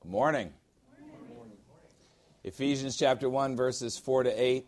Morning. Ephesians chapter 1, verses 4 to 8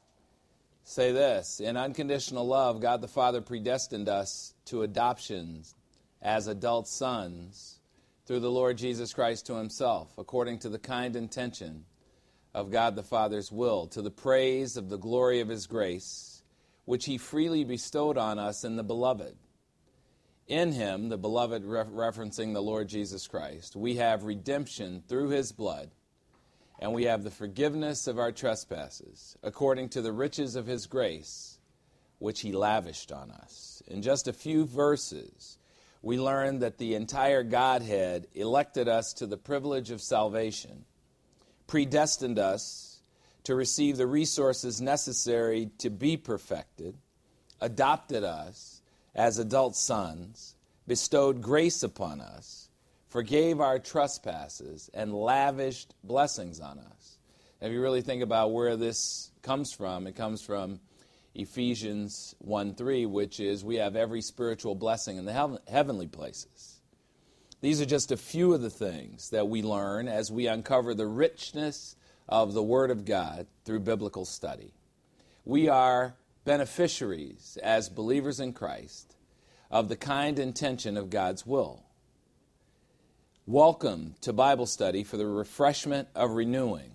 say this: In unconditional love, God the Father predestined us to adoption as adult sons through the Lord Jesus Christ to himself, according to the kind intention of God the Father's will, to the praise of the glory of his grace, which he freely bestowed on us in the Beloved. In him, the Beloved referencing the Lord Jesus Christ, we have redemption through his blood, and we have the forgiveness of our trespasses, according to the riches of his grace, which he lavished on us. In just a few verses, we learn that the entire Godhead elected us to the privilege of salvation, predestined us to receive the resources necessary to be perfected, adopted us as adult sons, bestowed grace upon us, forgave our trespasses, and lavished blessings on us. If you really think about where this comes from, it comes from Ephesians 1:3, which is we have every spiritual blessing in the heavenly places. These are just a few of the things that we learn as we uncover the richness of the Word of God through biblical study. We are beneficiaries as believers in Christ of the kind intention of God's will. Welcome to Bible study for the refreshment of renewing.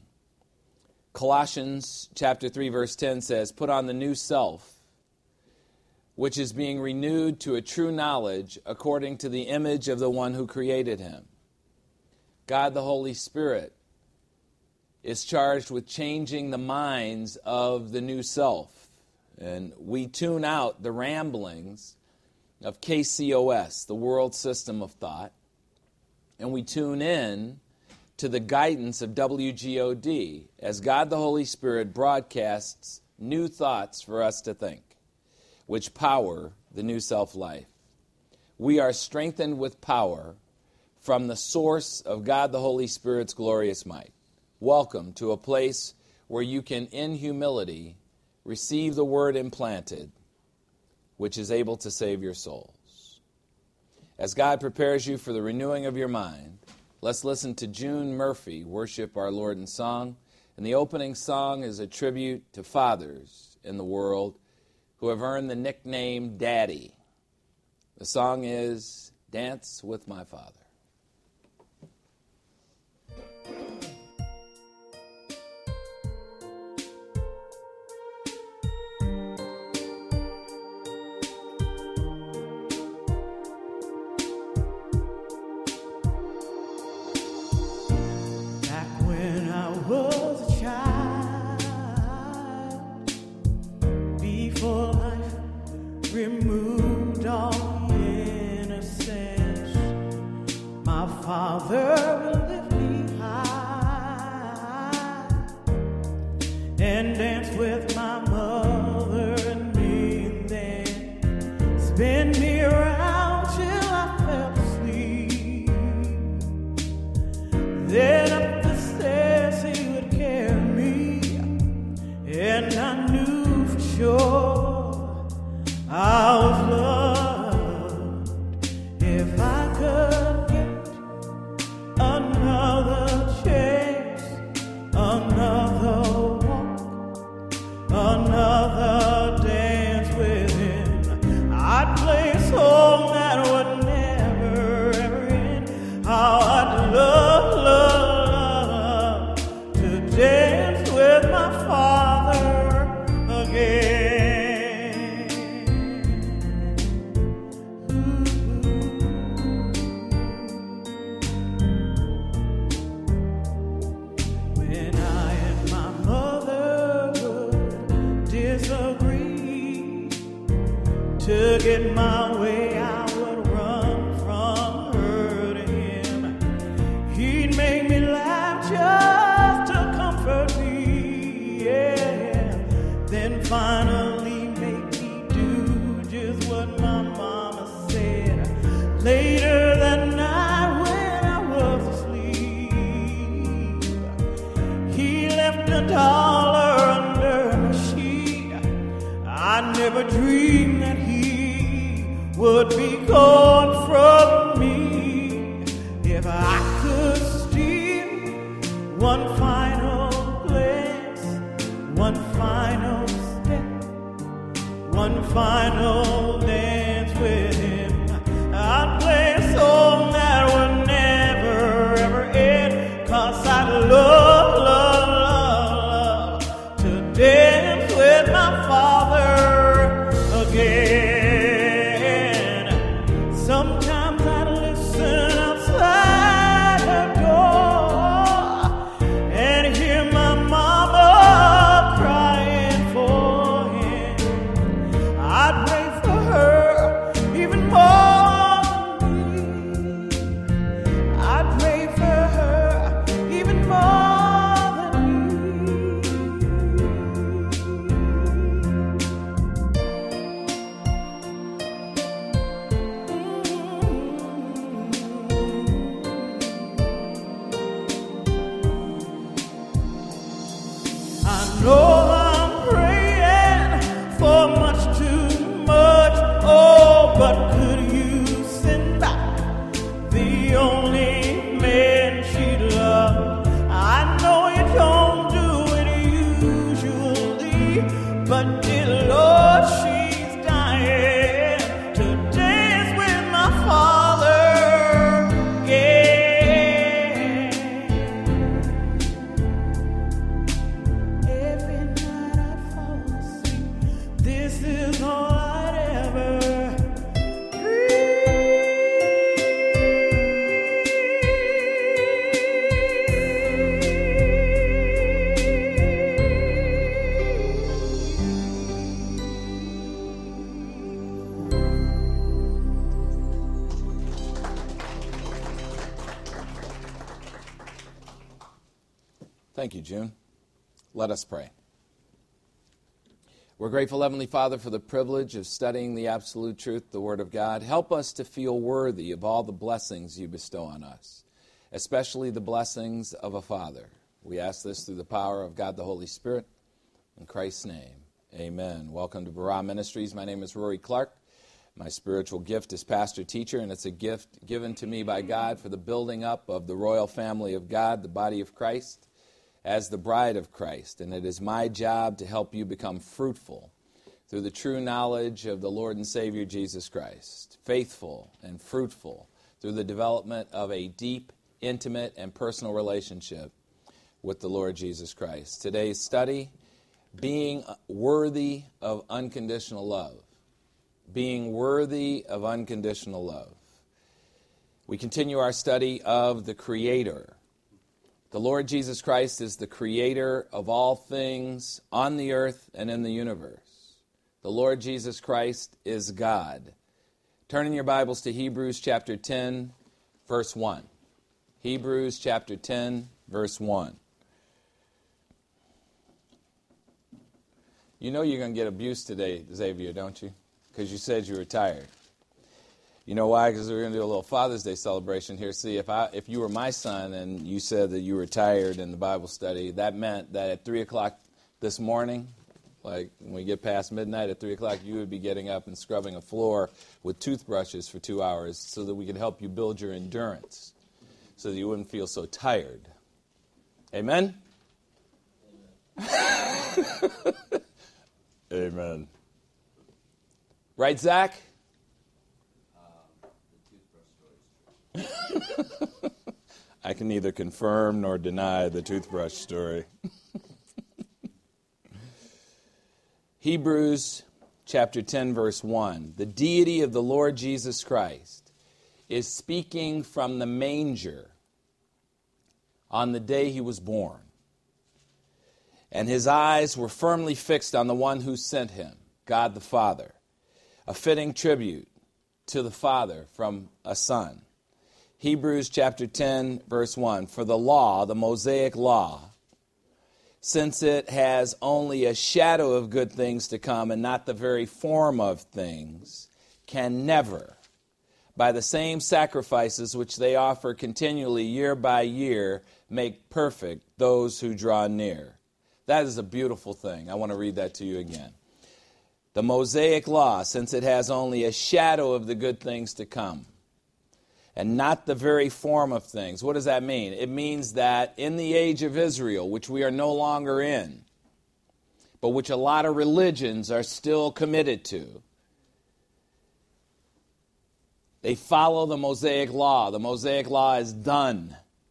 Colossians chapter 3 verse 10 says, "Put on the new self, which is being renewed to a true knowledge according to the image of the one who created him." God the Holy Spirit is charged with changing the minds of the new self. And we tune out the ramblings of KCOS, the world system of thought, and we tune in to the guidance of WGOD as God the Holy Spirit broadcasts new thoughts for us to think, which power the new self-life. We are strengthened with power from the source of God the Holy Spirit's glorious might. Welcome to a place where you can, in humility, receive the word implanted, which is able to save your souls. As God prepares you for the renewing of your mind, let's listen to June Murphy worship our Lord in song. And the opening song is a tribute to fathers in the world who have earned the nickname Daddy. The song is "Dance with My Father." Removed all innocence, my Father will lift me high and dance with my mother and me, then spin me around till I fell asleep. Then up the stairs he would carry me, and I knew for sure I was loved. If I could get another chance, another walk, another dance with him, I'd play a song that would never, ever end. How I'd love, love, love to dance with my Father again. To get my way, I would run from her to him. He'd make me laugh just to comfort me, yeah. Then finally make me do just what my mama said. Later that night when I was asleep, he left a dollar under my sheet. I never dreamed that he would be gone from me. If I could steal One final glance, one final step, one final dance with him. I'd play a song that would never, ever end, 'cause I'd love, love, love, love to dance with my Father again. Sometimes I'd listen outside her door and hear my mama crying for him. I'd pray for her even more than me. I'd pray for her even more than I know I'm praying for much too much. Oh, but could you send back the only man she loved? I know you don't do it usually, but dear Lord, she's dying to dance with my Father again. Every night I fall asleep, this is all I'd ever Thank you, June. Let us pray. We're grateful, Heavenly Father, for the privilege of studying the absolute truth, the Word of God. Help us to feel worthy of all the blessings you bestow on us, especially the blessings of a Father. We ask this through the power of God the Holy Spirit. In Christ's name, amen. Welcome to Barah Ministries. My name is Rory Clark. My spiritual gift is pastor-teacher, and it's a gift given to me by God for the building up of the royal family of God, the body of Christ, as the bride of Christ. And it is my job to help you become fruitful through the true knowledge of the Lord and Savior Jesus Christ, faithful and fruitful through the development of a deep, intimate, and personal relationship with the Lord Jesus Christ. Today's study, being worthy of unconditional love. Being worthy of unconditional love. We continue our study of the Creator. The Lord Jesus Christ is the Creator of all things on the earth and in the universe. The Lord Jesus Christ is God. Turn in your Bibles to Hebrews chapter 10, verse 1. Hebrews chapter 10, verse 1. You know you're going to get abused today, Xavier, don't you? Because you said you were tired. You know why? Because we're going to do a little Father's Day celebration here. See, if you were my son and you said that you were tired in the Bible study, that meant that at 3 o'clock this morning, like when we get past midnight at 3 o'clock, you would be getting up and scrubbing a floor with toothbrushes for 2 hours so that we could help you build your endurance so that you wouldn't feel so tired. Amen? Amen. Right, Zach? I can neither confirm nor deny the toothbrush story. Hebrews chapter 10, verse 1. The deity of the Lord Jesus Christ is speaking from the manger on the day he was born. And his eyes were firmly fixed on the one who sent him, God the Father, a fitting tribute to the Father from a son. Hebrews chapter 10, verse 1. For the law, the Mosaic law, since it has only a shadow of good things to come and not the very form of things, can never, by the same sacrifices which they offer continually year by year, make perfect those who draw near. That is a beautiful thing. I want to read that to you again. The Mosaic law, since it has only a shadow of the good things to come, and not the very form of things. What does that mean? It means that in the age of Israel, which we are no longer in, but which a lot of religions are still committed to, they follow the Mosaic Law. The Mosaic Law is done.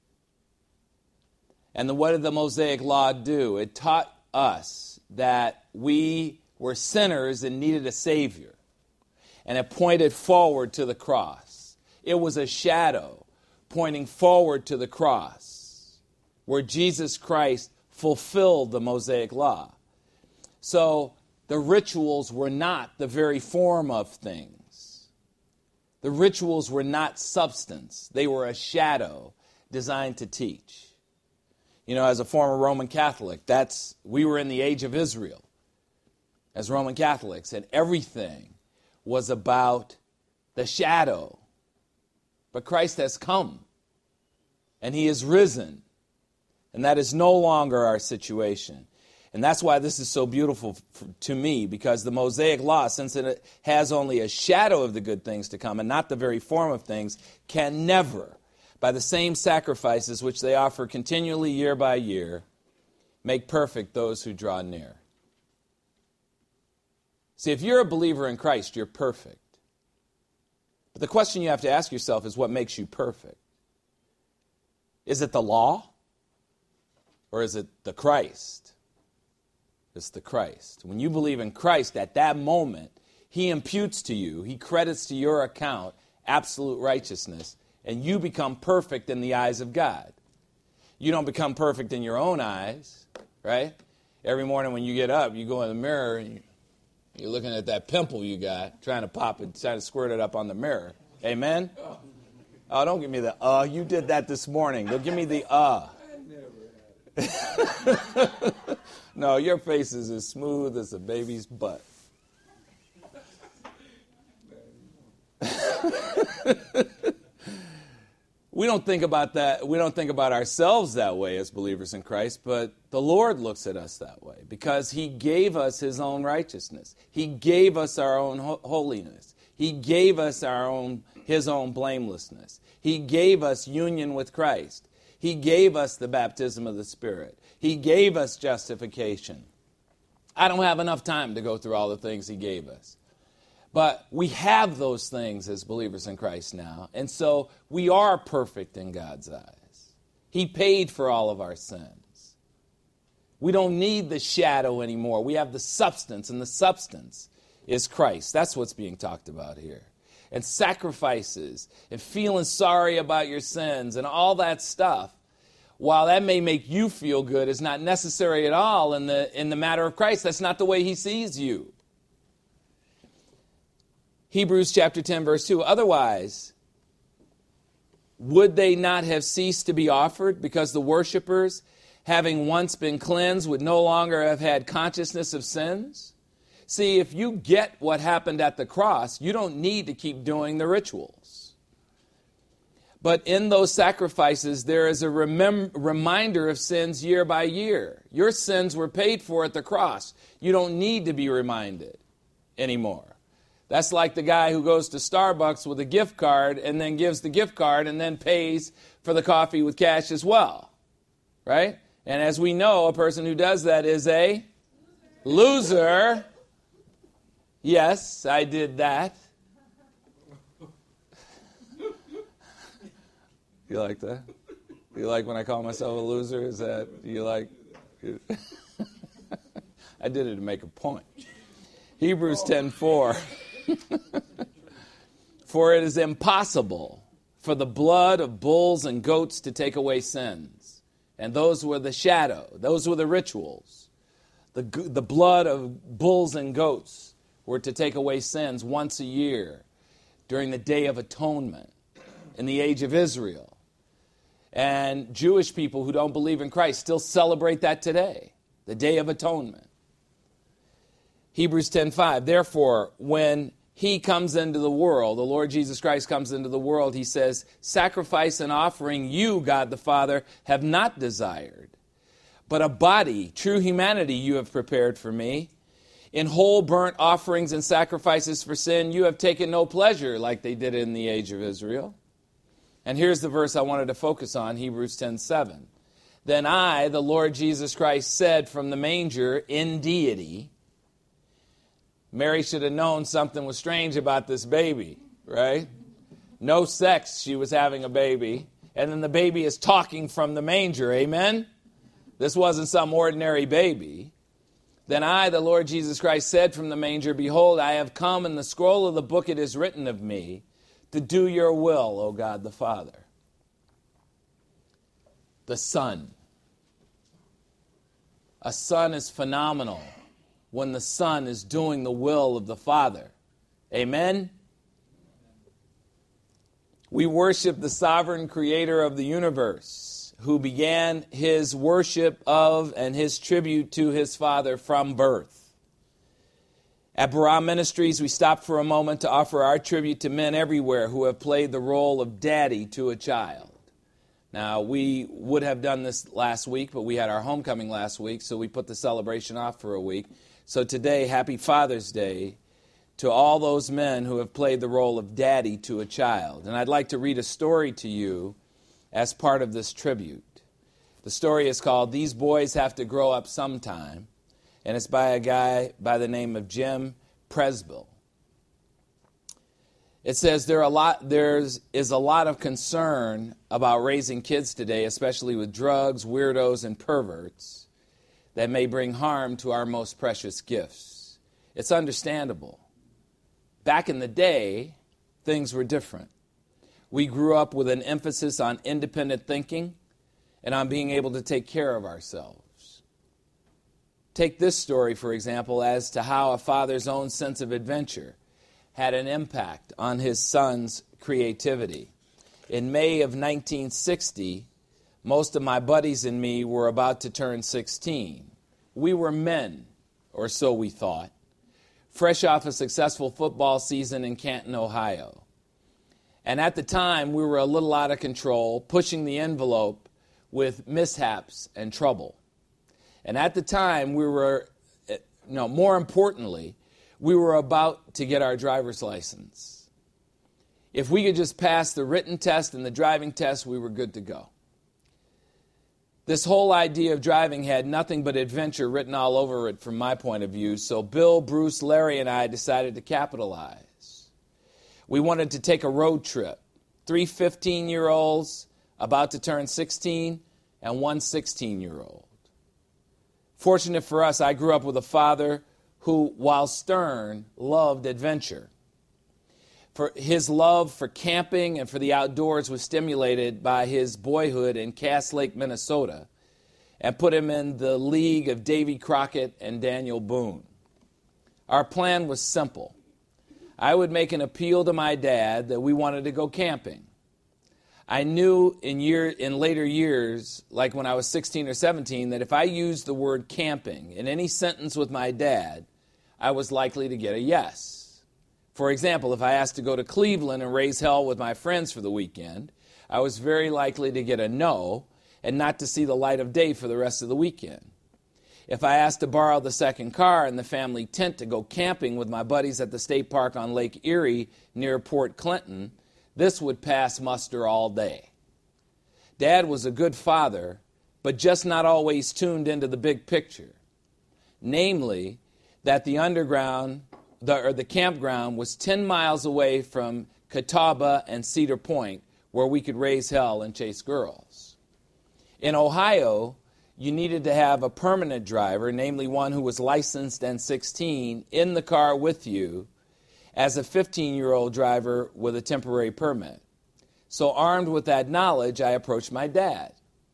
And what did the Mosaic Law do? It taught us that we were sinners and needed a Savior. And it pointed forward to the cross. It was a shadow pointing forward to the cross, where Jesus Christ fulfilled the Mosaic Law. So the rituals were not the very form of things. The rituals were not substance. They were a shadow designed to teach. You know, as a former Roman Catholic, we were in the age of Israel as Roman Catholics, and everything was about the shadow. But Christ has come, and he is risen, and that is no longer our situation. And that's why this is so beautiful to me, because the Mosaic Law, since it has only a shadow of the good things to come and not the very form of things, can never, by the same sacrifices which they offer continually year by year, make perfect those who draw near. See, if you're a believer in Christ, you're perfect. But the question you have to ask yourself is, what makes you perfect? Is it the law? Or is it the Christ? It's the Christ. When you believe in Christ, at that moment, he imputes to you, he credits to your account absolute righteousness, and you become perfect in the eyes of God. You don't become perfect in your own eyes, right? Every morning when you get up, you go in the mirror, and you're looking at that pimple you got, trying to pop it, trying to squirt it up on the mirror. Amen? Oh, don't give me the you did that this morning. Don't give me the No, your face is as smooth as a baby's butt. We don't think about that. We don't think about ourselves that way as believers in Christ, but the Lord looks at us that way because he gave us his own righteousness. He gave us our own holiness. He gave us his own blamelessness. He gave us union with Christ. He gave us the baptism of the Spirit. He gave us justification. I don't have enough time to go through all the things he gave us. But we have those things as believers in Christ now. And so we are perfect in God's eyes. He paid for all of our sins. We don't need the shadow anymore. We have the substance, and the substance is Christ. That's what's being talked about here. And sacrifices and feeling sorry about your sins and all that stuff, while that may make you feel good, is not necessary at all in the matter of Christ. That's not the way he sees you. Hebrews chapter 10, verse 2, otherwise, would they not have ceased to be offered, because the worshipers, having once been cleansed, would no longer have had consciousness of sins? See, if you get what happened at the cross, you don't need to keep doing the rituals. But in those sacrifices, there is a reminder of sins year by year. Your sins were paid for at the cross. You don't need to be reminded anymore. That's like the guy who goes to Starbucks with a gift card and then gives the gift card and then pays for the coffee with cash as well, right? And as we know, a person who does that is a loser. Yes, I did that. You like that? You like when I call myself a loser? Is that, you like? I did it to make a point. Hebrews 10:4. For it is impossible for the blood of bulls and goats to take away sins. And those were the shadow. Those were the rituals. The blood of bulls and goats were to take away sins once a year during the Day of Atonement in the age of Israel. And Jewish people who don't believe in Christ still celebrate that today, the Day of Atonement. Hebrews 10:5, therefore, when he comes into the world, the Lord Jesus Christ comes into the world, he says, sacrifice and offering you, God the Father, have not desired, but a body, true humanity, you have prepared for me. In whole burnt offerings and sacrifices for sin, you have taken no pleasure, like they did in the age of Israel. And here's the verse I wanted to focus on, Hebrews 10:7. Then I, the Lord Jesus Christ, said from the manger in deity. Mary should have known something was strange about this baby, right? No sex, she was having a baby. And then the baby is talking from the manger, amen? This wasn't some ordinary baby. Then I, the Lord Jesus Christ, said from the manger, behold, I have come, in the scroll of the book it is written of me, to do your will, O God the Father. The Son. A son is phenomenal when the Son is doing the will of the Father. Amen? We worship the sovereign creator of the universe, who began his worship of and his tribute to his Father from birth. At Barah Ministries, we stop for a moment to offer our tribute to men everywhere who have played the role of daddy to a child. Now, we would have done this last week, but we had our homecoming last week, so we put the celebration off for a week. So today, happy Father's Day to all those men who have played the role of daddy to a child. And I'd like to read a story to you as part of this tribute. The story is called These Boys Have to Grow Up Sometime, and it's by a guy by the name of Jim Presbill. It says there is a lot of concern about raising kids today, especially with drugs, weirdos, and perverts that may bring harm to our most precious gifts. It's understandable. Back in the day, things were different. We grew up with an emphasis on independent thinking and on being able to take care of ourselves. Take this story, for example, as to how a father's own sense of adventure had an impact on his son's creativity. In May of 1960, most of my buddies and me were about to turn 16. We were men, or so we thought, fresh off a successful football season in Canton, Ohio. And at the time, we were a little out of control, pushing the envelope with mishaps and trouble. And at the time, more importantly, we were about to get our driver's license. If we could just pass the written test and the driving test, we were good to go. This whole idea of driving had nothing but adventure written all over it from my point of view, so Bill, Bruce, Larry, and I decided to capitalize. We wanted to take a road trip. 3 15-year-olds about to turn 16 and 1 16-year-old. Fortunate for us, I grew up with a father who, while stern, loved adventure. For his love for camping and for the outdoors was stimulated by his boyhood in Cass Lake, Minnesota, and put him in the league of Davy Crockett and Daniel Boone. Our plan was simple. I would make an appeal to my dad that we wanted to go camping. I knew in later years, like when I was 16 or 17, that if I used the word camping in any sentence with my dad, I was likely to get a yes. For example, if I asked to go to Cleveland and raise hell with my friends for the weekend, I was very likely to get a no and not to see the light of day for the rest of the weekend. If I asked to borrow the second car and the family tent to go camping with my buddies at the state park on Lake Erie near Port Clinton, this would pass muster all day. Dad was a good father, but just not always tuned into the big picture. Namely, that the campground was 10 miles away from Catawba and Cedar Point, where we could raise hell and chase girls. In Ohio, you needed to have a permanent driver, namely one who was licensed and 16, in the car with you as a 15-year-old driver with a temporary permit. So armed with that knowledge, I approached my dad.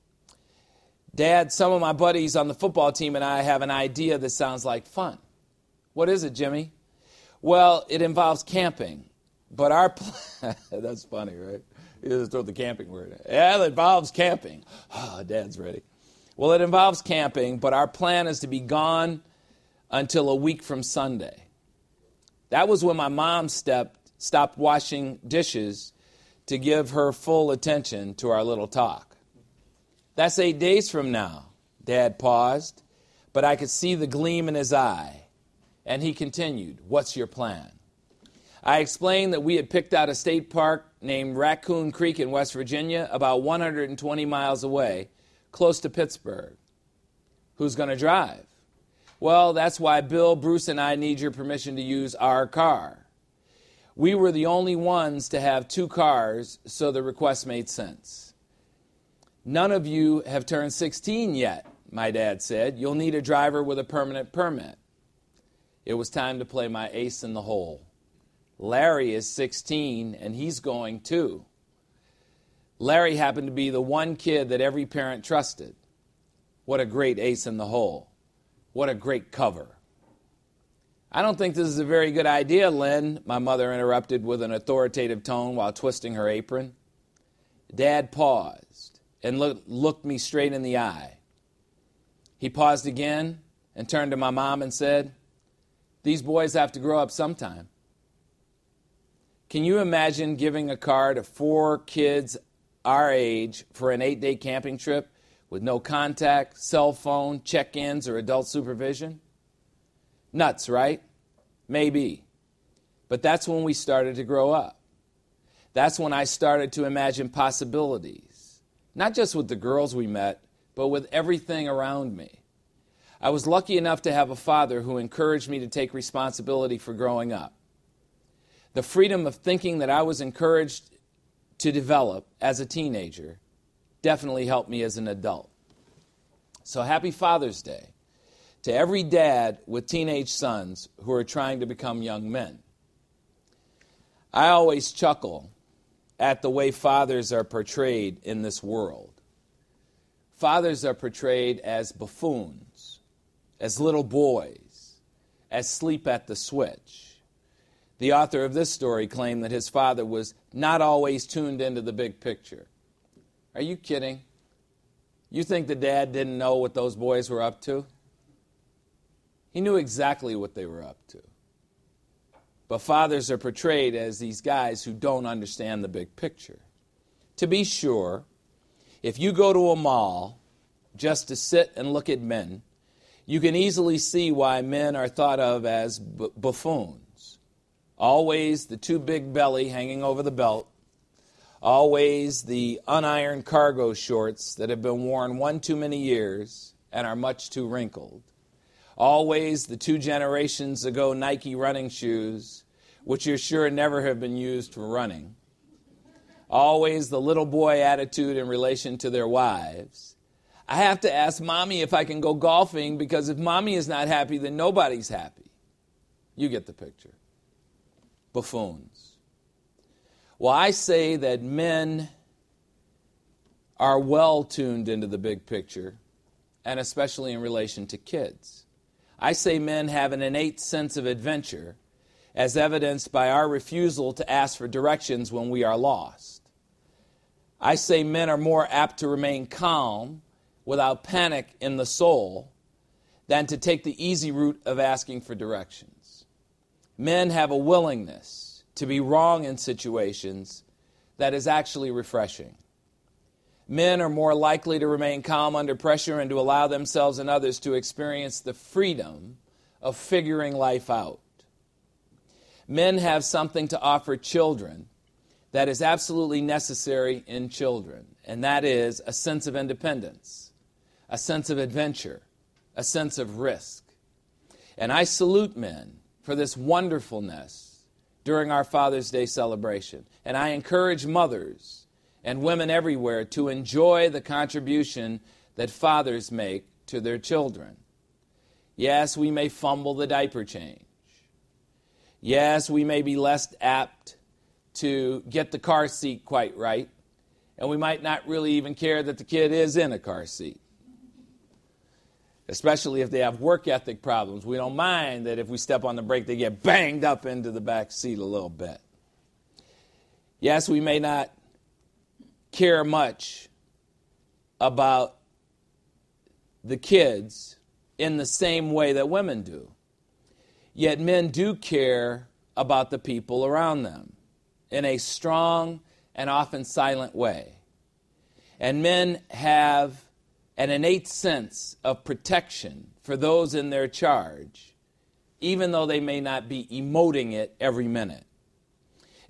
Dad, some of my buddies on the football team and I have an idea that sounds like fun. What is it, Jimmy? Well, it involves camping. But our that's funny, right? You just throw the camping word in. Yeah, it involves camping. Oh, Dad's ready. Well, it involves camping, but our plan is to be gone until a week from Sunday. That was when my mom stopped washing dishes to give her full attention to our little talk. That's 8 days from now. Dad paused, but I could see the gleam in his eye. And he continued, what's your plan? I explained that we had picked out a state park named Raccoon Creek in West Virginia, about 120 miles away, close to Pittsburgh. Who's going to drive? Well, that's why Bill, Bruce, and I need your permission to use our car. We were the only ones to have two cars, so the request made sense. None of you have turned 16 yet, my dad said. You'll need a driver with a permanent permit. It was time to play my ace in the hole. Larry is 16, and he's going too. Larry happened to be the one kid that every parent trusted. What a great ace in the hole. What a great cover. I don't think this is a very good idea, Lynn, my mother interrupted with an authoritative tone while twisting her apron. Dad paused and looked me straight in the eye. He paused again and turned to my mom and said, "These boys have to grow up sometime." Can you imagine giving a car to 4 kids our age for an 8-day camping trip with no contact, cell phone, check-ins, or adult supervision? Nuts, right? Maybe. But that's when we started to grow up. That's when I started to imagine possibilities, not just with the girls we met, but with everything around me. I was lucky enough to have a father who encouraged me to take responsibility for growing up. The freedom of thinking that I was encouraged to develop as a teenager definitely helped me as an adult. So happy Father's Day to every dad with teenage sons who are trying to become young men. I always chuckle at the way fathers are portrayed in this world. Fathers are portrayed as buffoons, as little boys, as sleep at the switch. The author of this story claimed that his father was not always tuned into the big picture. Are you kidding? You think the dad didn't know what those boys were up to? He knew exactly what they were up to. But fathers are portrayed as these guys who don't understand the big picture. To be sure, if you go to a mall just to sit and look at men, you can easily see why men are thought of as buffoons. Always the too big belly hanging over the belt. Always the unironed cargo shorts that have been worn one too many years and are much too wrinkled. Always the 2 generations ago Nike running shoes, which you're sure never have been used for running. Always the little boy attitude in relation to their wives. I have to ask Mommy if I can go golfing because if Mommy is not happy, then nobody's happy. You get the picture. Buffoons. Well, I say that men are well tuned into the big picture, and especially in relation to kids. I say men have an innate sense of adventure, as evidenced by our refusal to ask for directions when we are lost. I say men are more apt to remain calm without panic in the soul than to take the easy route of asking for directions. Men have a willingness to be wrong in situations that is actually refreshing. Men are more likely to remain calm under pressure and to allow themselves and others to experience the freedom of figuring life out. Men have something to offer children that is absolutely necessary in children, and that is a sense of independence, a sense of adventure, a sense of risk. And I salute men for this wonderfulness during our Father's Day celebration. And I encourage mothers and women everywhere to enjoy the contribution that fathers make to their children. Yes, we may fumble the diaper change. Yes, we may be less apt to get the car seat quite right, and we might not really even care that the kid is in a car seat. Especially if they have work ethic problems. We don't mind that if we step on the brake, they get banged up into the back seat a little bit. Yes, we may not care much about the kids in the same way that women do. Yet men do care about the people around them in a strong and often silent way. And men have an innate sense of protection for those in their charge, even though they may not be emoting it every minute.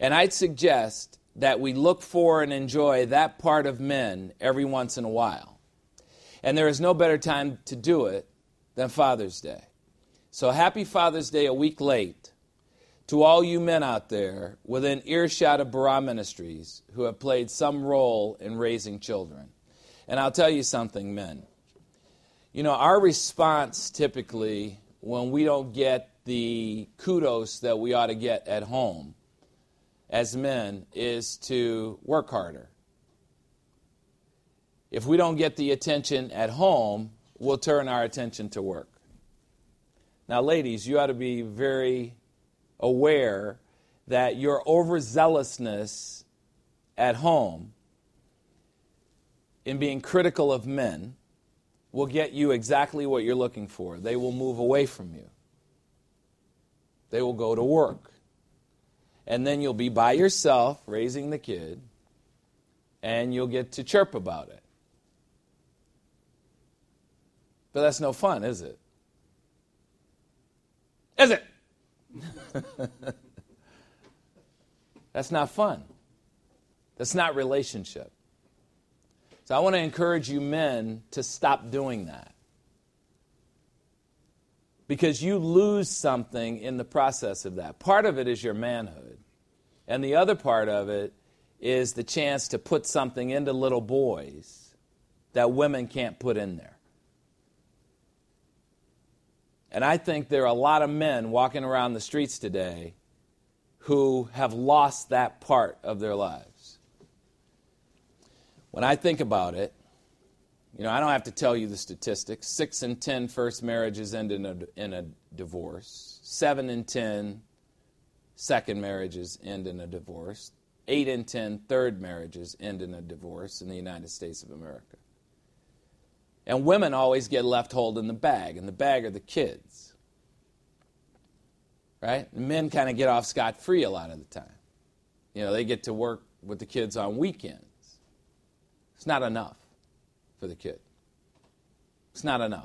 And I'd suggest that we look for and enjoy that part of men every once in a while. And there is no better time to do it than Father's Day. So happy Father's Day a week late to all you men out there within earshot of Barah Ministries who have played some role in raising children. And I'll tell you something, men. You know, our response typically when we don't get the kudos that we ought to get at home as men is to work harder. If we don't get the attention at home, we'll turn our attention to work. Now, ladies, you ought to be very aware that your overzealousness at home in being critical of men will get you exactly what you're looking for. They will move away from you. They will go to work. And then you'll be by yourself raising the kid, and you'll get to chirp about it. But that's no fun, is it? Is it? That's not fun. That's not relationship. So I want to encourage you men to stop doing that. Because you lose something in the process of that. Part of it is your manhood. And the other part of it is the chance to put something into little boys that women can't put in there. And I think there are a lot of men walking around the streets today who have lost that part of their lives. When I think about it, you know, I don't have to tell you the statistics. 6 in 10 first marriages end in a divorce. 7 in 10 second marriages end in a divorce. 8 in 10 third marriages end in a divorce in the United States of America. And women always get left holding the bag, and the bag are the kids. Right? Men kind of get off scot-free a lot of the time. You know, they get to work with the kids on weekends. It's not enough for the kid. It's not enough.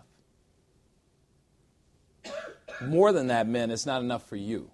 More than that, men, it's not enough for you.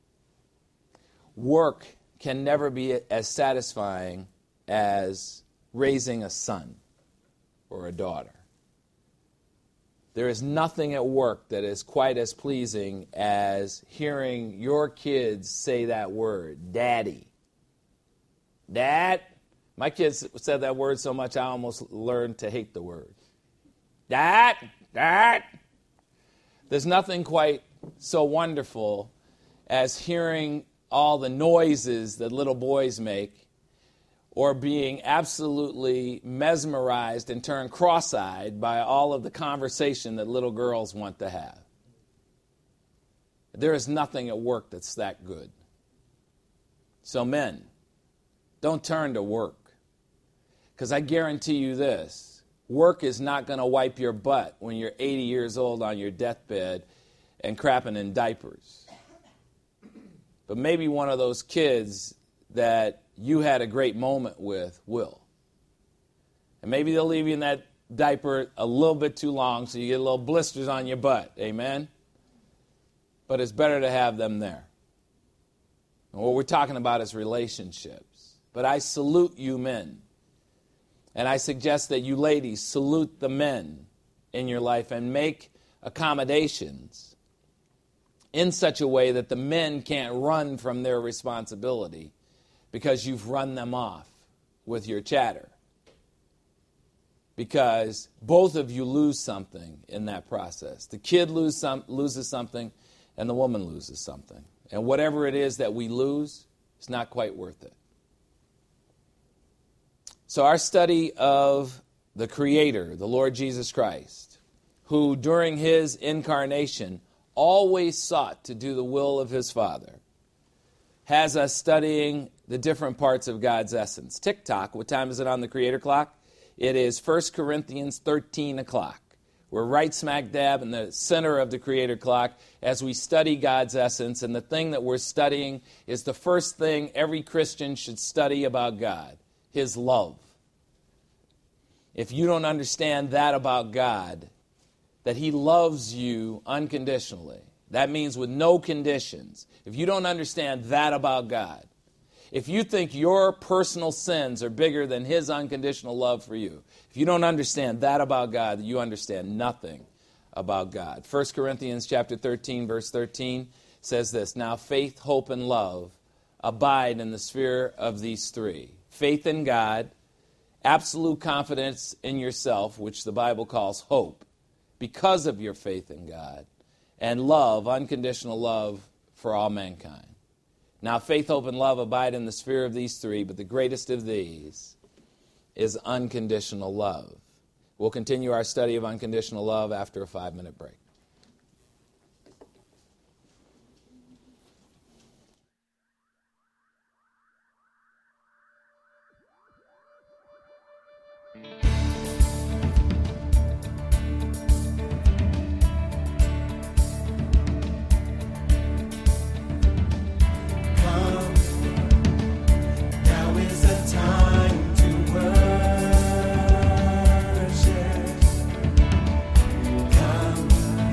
Work can never be as satisfying as raising a son or a daughter. There is nothing at work that is quite as pleasing as hearing your kids say that word, Daddy. Dad. My kids said that word so much I almost learned to hate the word. Dad. Dad. There's nothing quite so wonderful as hearing all the noises that little boys make or being absolutely mesmerized and turned cross-eyed by all of the conversation that little girls want to have. There is nothing at work that's that good. So men, don't turn to work. Because I guarantee you this, work is not going to wipe your butt when you're 80 years old on your deathbed and crapping in diapers. But maybe one of those kids that you had a great moment with will. And maybe they'll leave you in that diaper a little bit too long so you get little blisters on your butt. Amen? But it's better to have them there. And what we're talking about is relationships. But I salute you men. And I suggest that you ladies salute the men in your life and make accommodations in such a way that the men can't run from their responsibility because you've run them off with your chatter. Because both of you lose something in that process. The kid loses something and the woman loses something. And whatever it is that we lose, it's not quite worth it. So our study of the Creator, the Lord Jesus Christ, who during his incarnation always sought to do the will of his Father, has us studying the different parts of God's essence. Tick-tock, what time is it on the Creator clock? It is 1 Corinthians 13 o'clock. We're right smack dab in the center of the Creator clock as we study God's essence. And the thing that we're studying is the first thing every Christian should study about God, his love. If you don't understand that about God, that he loves you unconditionally, that means with no conditions. If you don't understand that about God, If you think your personal sins are bigger than his unconditional love for you, if you don't understand that about God, you understand nothing about God. 1 Corinthians chapter 13, verse 13 says this, now faith, hope, and love abide in the sphere of these three. Faith in God, absolute confidence in yourself, which the Bible calls hope, because of your faith in God, and love, unconditional love for all mankind. Now faith, hope, and love abide in the sphere of these three, but the greatest of these is unconditional love. We'll continue our study of unconditional love after a 5-minute break. Come,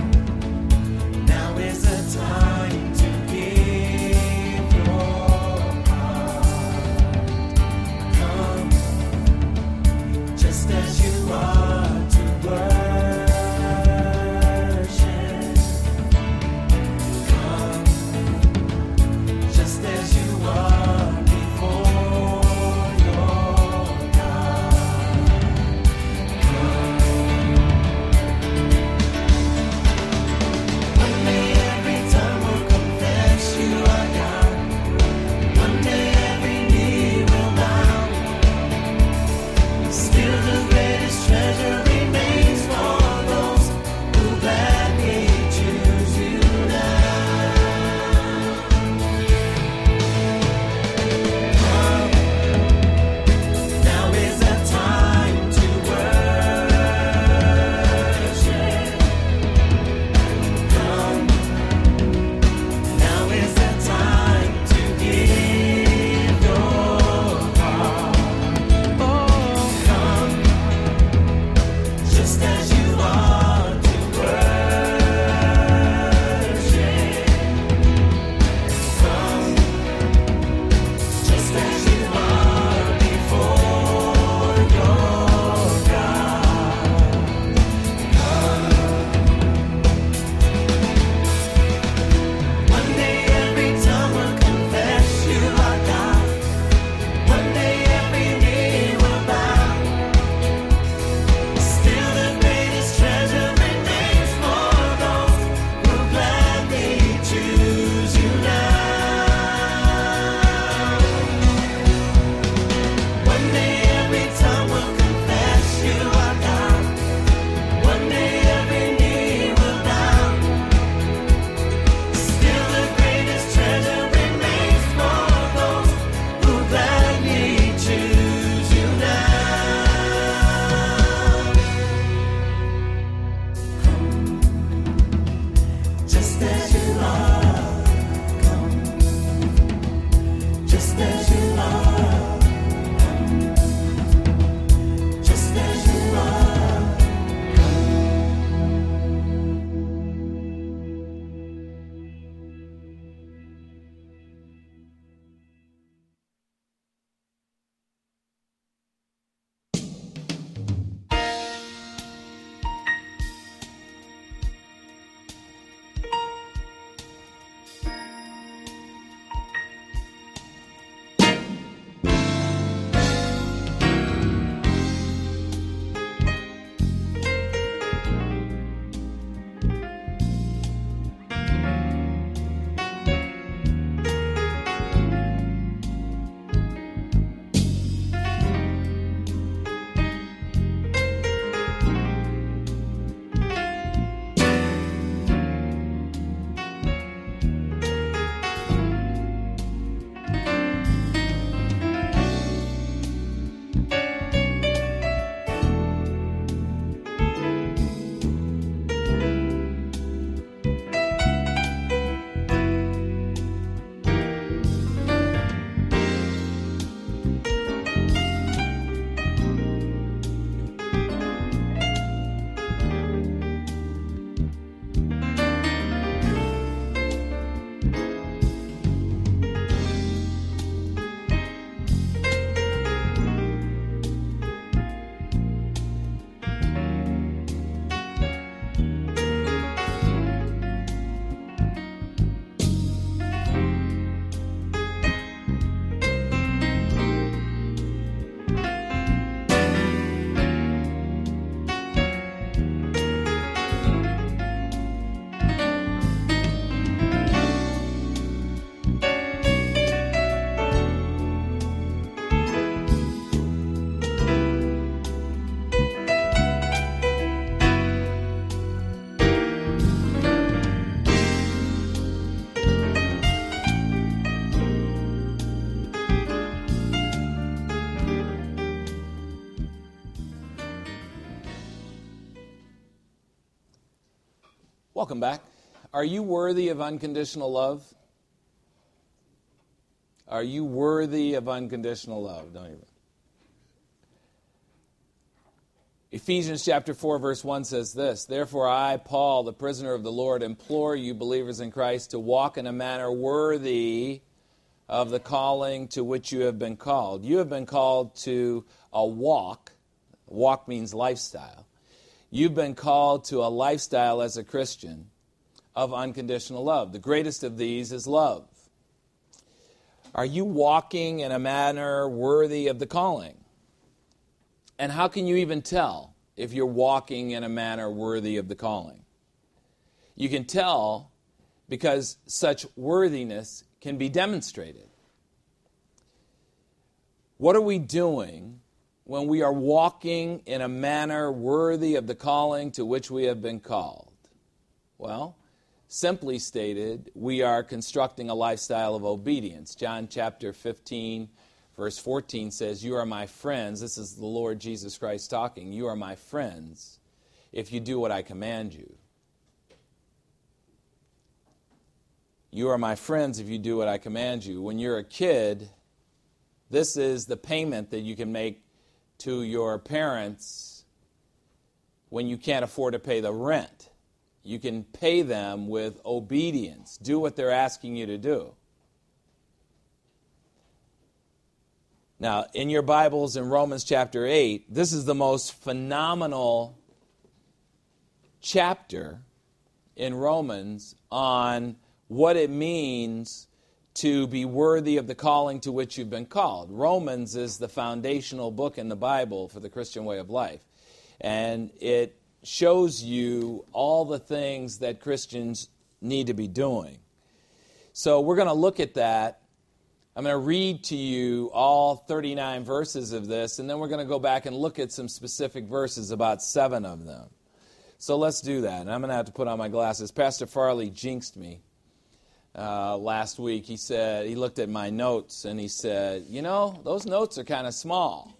Welcome back. Are you worthy of unconditional love? Are you worthy of unconditional love? Don't even. Ephesians chapter 4, verse 1 says this, "Therefore I, Paul, the prisoner of the Lord, implore you, believers in Christ, to walk in a manner worthy of the calling to which you have been called." You have been called to a walk. Walk means lifestyle. You've been called to a lifestyle as a Christian of unconditional love. The greatest of these is love. Are you walking in a manner worthy of the calling? And how can you even tell if you're walking in a manner worthy of the calling? You can tell because such worthiness can be demonstrated. What are we doing when we are walking in a manner worthy of the calling to which we have been called? Well, simply stated, we are constructing a lifestyle of obedience. John chapter 15, verse 14 says, "You are my friends." This is the Lord Jesus Christ talking. "You are my friends if you do what I command you." You are my friends if you do what I command you. When you're a kid, this is the payment that you can make to your parents when you can't afford to pay the rent. You can pay them with obedience. Do what they're asking you to do. Now, in your Bibles, in Romans chapter 8, this is the most phenomenal chapter in Romans on what it means to be worthy of the calling to which you've been called. Romans is the foundational book in the Bible for the Christian way of life. And it shows you all the things that Christians need to be doing. So we're going to look at that. I'm going to read to you all 39 verses of this, and then we're going to go back and look at some specific verses, about 7 of them. So let's do that. And I'm going to have to put on my glasses. Pastor Farley jinxed me last week. He said, he looked at my notes, and he said, "You know, those notes are kind of small.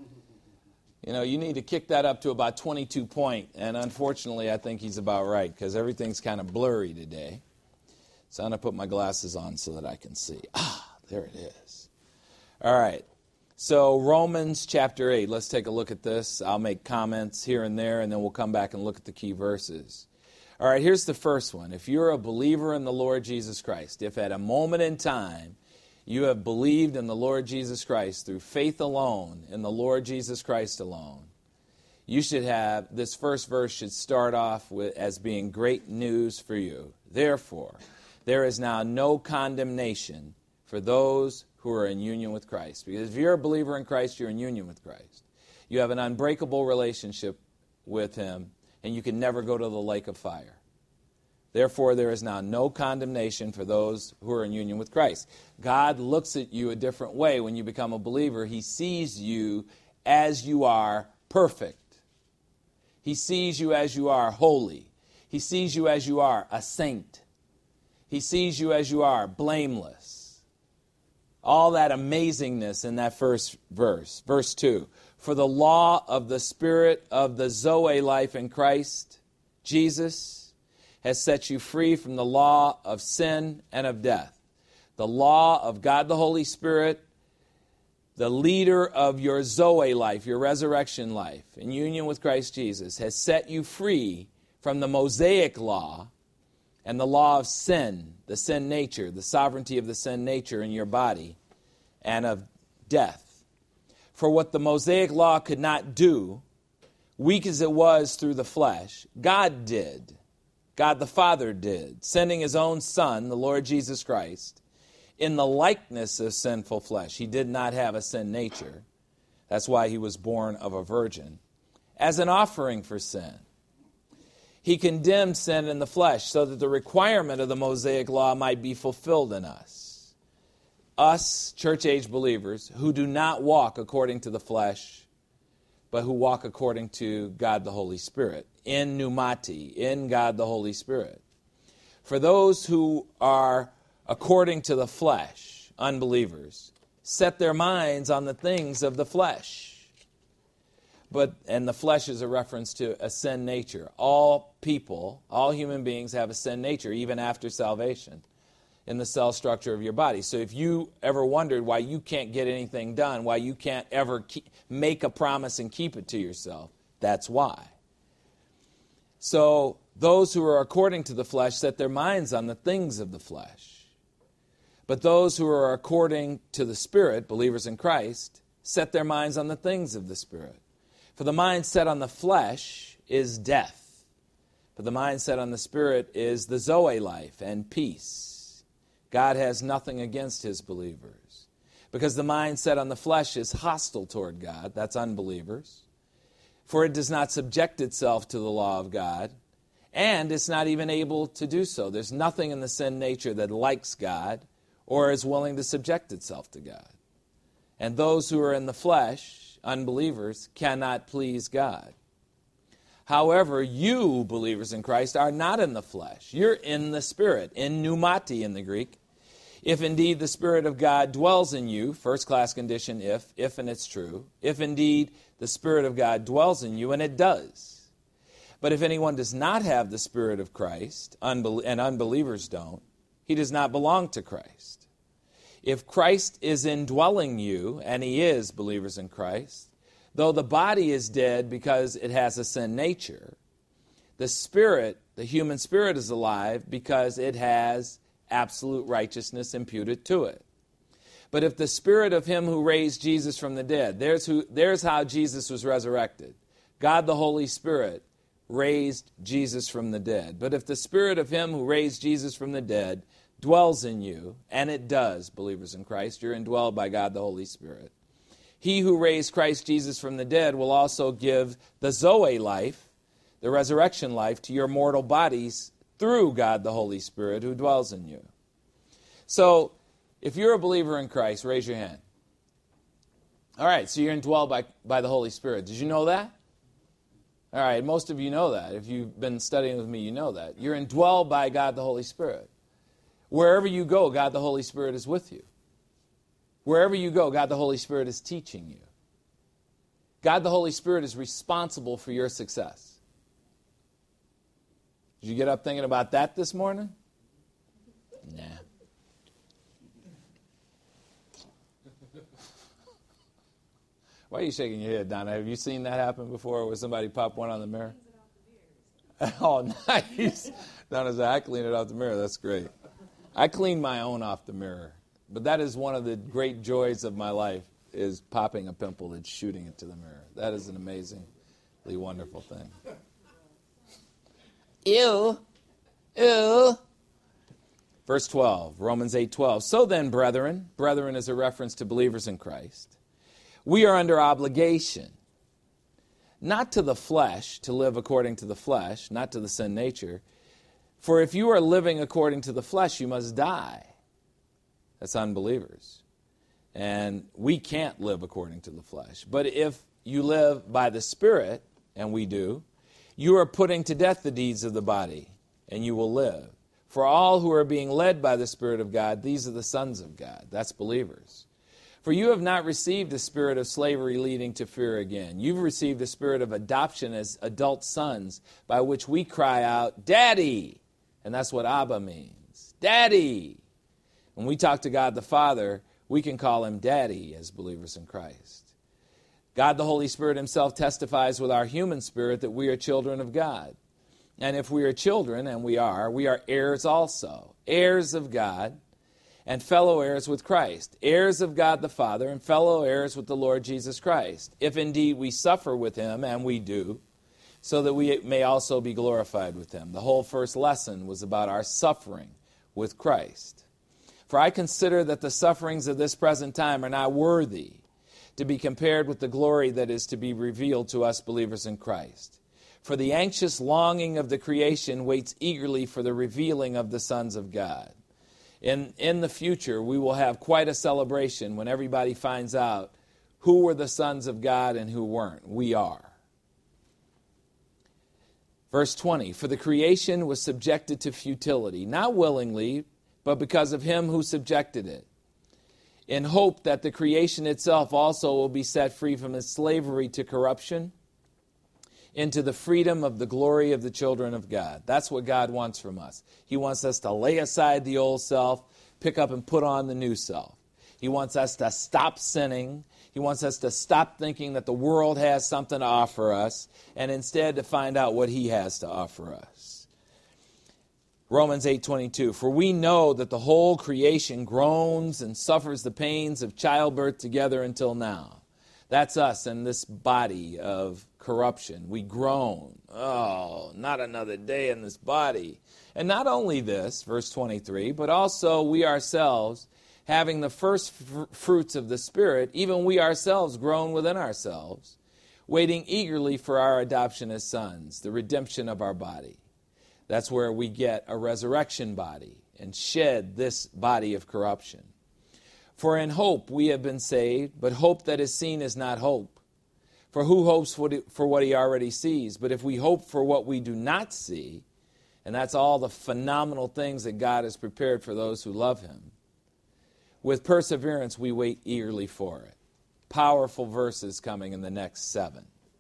You know, you need to kick that up to about 22 point." And unfortunately, I think he's about right, because everything's kind of blurry today. So I'm going to put my glasses on so that I can see. There it is. All right. So Romans chapter 8. Let's take a look at this. I'll make comments here and there, and then we'll come back and look at the key verses. All right, here's the first one. If you're a believer in the Lord Jesus Christ, if at a moment in time you have believed in the Lord Jesus Christ through faith alone, in the Lord Jesus Christ alone, you should have, this first verse should start off with as being great news for you. "Therefore, there is now no condemnation for those who are in union with Christ." Because if you're a believer in Christ, you're in union with Christ. You have an unbreakable relationship with Him, and you can never go to the lake of fire. "Therefore, there is now no condemnation for those who are in union with Christ." God looks at you a different way when you become a believer. He sees you as you are perfect. He sees you as you are holy. He sees you as you are a saint. He sees you as you are blameless. All that amazingness in that first verse. Verse 2. "For the law of the Spirit of the Zoe life in Christ Jesus has set you free from the law of sin and of death." The law of God the Holy Spirit, the leader of your Zoe life, your resurrection life, in union with Christ Jesus, has set you free from the Mosaic law and the law of sin, the sin nature, the sovereignty of the sin nature in your body, and of death. For what the Mosaic law could not do, weak as it was through the flesh, God did. God the Father did, sending His own Son, the Lord Jesus Christ, in the likeness of sinful flesh. He did not have a sin nature. That's why He was born of a virgin, as an offering for sin. He condemned sin in the flesh so that the requirement of the Mosaic law might be fulfilled in us. Us, church-age believers, who do not walk according to the flesh, but who walk according to God the Holy Spirit, in pneumati, in God the Holy Spirit. For those who are according to the flesh, unbelievers, set their minds on the things of the flesh. And the flesh is a reference to a sin nature. All people, all human beings have a sin nature, even after salvation, in the cell structure of your body. So if you ever wondered why you can't get anything done, why you can't ever make a promise and keep it to yourself, that's why. So those who are according to the flesh set their minds on the things of the flesh. But those who are according to the Spirit, believers in Christ, set their minds on the things of the Spirit. For the mind set on the flesh is death, but the mind set on the Spirit is the Zoe life and peace. God has nothing against his believers, because the mind set on the flesh is hostile toward God. That's unbelievers. For it does not subject itself to the law of God, and it's not even able to do so. There's nothing in the sin nature that likes God or is willing to subject itself to God. And those who are in the flesh, unbelievers, cannot please God. However, you, believers in Christ, are not in the flesh. You're in the Spirit, in pneumati in the Greek. If indeed the Spirit of God dwells in you, first-class condition if and it's true, if indeed the Spirit of God dwells in you, and it does. But if anyone does not have the Spirit of Christ, and unbelievers don't, he does not belong to Christ. If Christ is indwelling you, and he is, believers in Christ, though the body is dead because it has a sin nature, the spirit, the human spirit, is alive because it has absolute righteousness imputed to it. But if the Spirit of him who raised Jesus from the dead, there's how Jesus was resurrected. God the Holy Spirit raised Jesus from the dead. But if the Spirit of him who raised Jesus from the dead dwells in you, and it does, believers in Christ, you're indwelled by God the Holy Spirit, he who raised Christ Jesus from the dead will also give the Zoe life, the resurrection life, to your mortal bodies through God the Holy Spirit who dwells in you. So, if you're a believer in Christ, raise your hand. All right, so you're indwelled by the Holy Spirit. Did you know that? All right, most of you know that. If you've been studying with me, you know that. You're indwelled by God the Holy Spirit. Wherever you go, God the Holy Spirit is with you. Wherever you go, God the Holy Spirit is teaching you. God the Holy Spirit is responsible for your success. Did you get up thinking about that this morning? Nah. Why are you shaking your head, Donna? Have you seen that happen before, where somebody pop one on the mirror? Oh, nice. Donna said, I clean it off the mirror. That's great. I clean my own off the mirror. But that is one of the great joys of my life, is popping a pimple and shooting it to the mirror. That is an amazingly wonderful thing. Ew. Ew. Verse 12, Romans 8:12. So then, brethren is a reference to believers in Christ, we are under obligation, not to the flesh, to live according to the flesh, not to the sin nature. For if you are living according to the flesh, you must die. That's unbelievers. And we can't live according to the flesh. But if you live by the Spirit, and we do, you are putting to death the deeds of the body, and you will live. For all who are being led by the Spirit of God, these are the sons of God. That's believers. For you have not received a spirit of slavery leading to fear again. You've received a spirit of adoption as adult sons, by which we cry out, Daddy! And that's what Abba means. Daddy! When we talk to God the Father, we can call him Daddy as believers in Christ. God the Holy Spirit himself testifies with our human spirit that we are children of God. And if we are children, and we are heirs also, heirs of God, and fellow heirs with Christ, heirs of God the Father, and fellow heirs with the Lord Jesus Christ, if indeed we suffer with him, and we do, so that we may also be glorified with him. The whole first lesson was about our suffering with Christ. For I consider that the sufferings of this present time are not worthy to be compared with the glory that is to be revealed to us believers in Christ. For the anxious longing of the creation waits eagerly for the revealing of the sons of God. In the future, we will have quite a celebration when everybody finds out who were the sons of God and who weren't. We are. Verse 20, for the creation was subjected to futility, not willingly, but because of him who subjected it, in hope that the creation itself also will be set free from its slavery to corruption into the freedom of the glory of the children of God. That's what God wants from us. He wants us to lay aside the old self, pick up and put on the new self. He wants us to stop sinning. He wants us to stop thinking that the world has something to offer us, and instead to find out what he has to offer us. Romans 8:22, for we know that the whole creation groans and suffers the pains of childbirth together until now. That's us in this body of corruption. We groan. Oh, not another day in this body. And not only this, verse 23, but also we ourselves, having the first fruits of the Spirit, even we ourselves groan within ourselves, waiting eagerly for our adoption as sons, the redemption of our body. That's where we get a resurrection body and shed this body of corruption. For in hope we have been saved, but hope that is seen is not hope. For who hopes for what he already sees? But if we hope for what we do not see, and that's all the phenomenal things that God has prepared for those who love him, with perseverance we wait eagerly for it. Powerful verses coming in the next 7.